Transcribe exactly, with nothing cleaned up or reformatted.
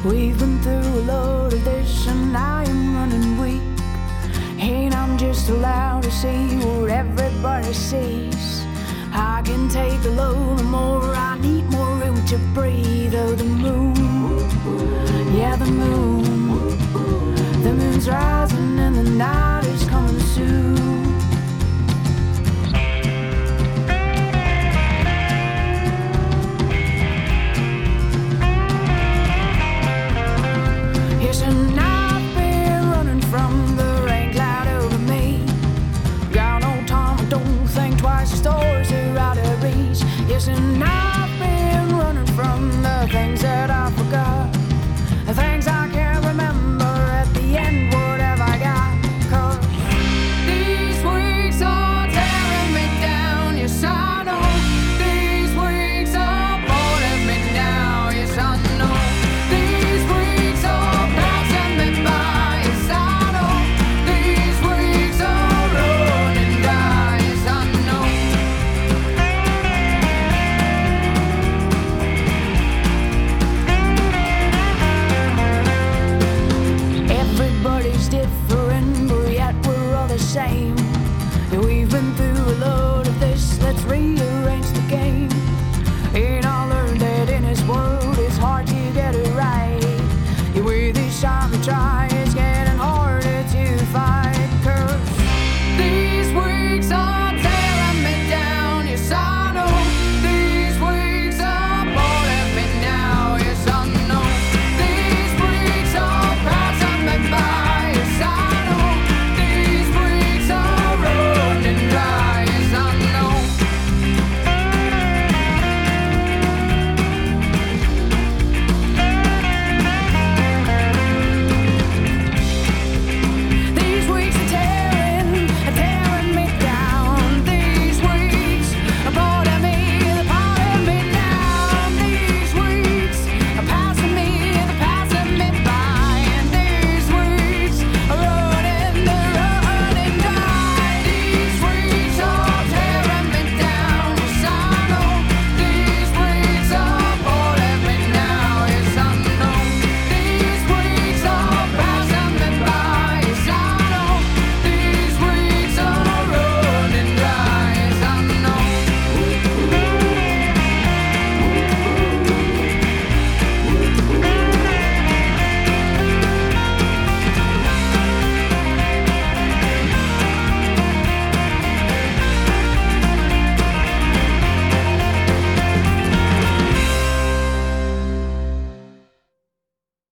We've been through a load of this and I am running weak. And I'm just allowed to see what everybody sees. I can take a load more, I need more room to breathe. Oh, the moon, yeah, the moon. The moon's rising and the night is coming soon. Yes, and I've been running from the rain cloud over me. Got no time, I don't think twice, the stars are out of reach. Yes, and I've been running from the things that I forgot, the things I can't remember. At the end, what have I got? 'Cause these weeks are tearing me down. Yes, I know. These weeks are pulling me down. Yes, I know. These weeks are passing me by. Yes, I know. These weeks are running down. Yes, I know. Everybody's different, but yet we're all the same. We've been through a load of this, let's read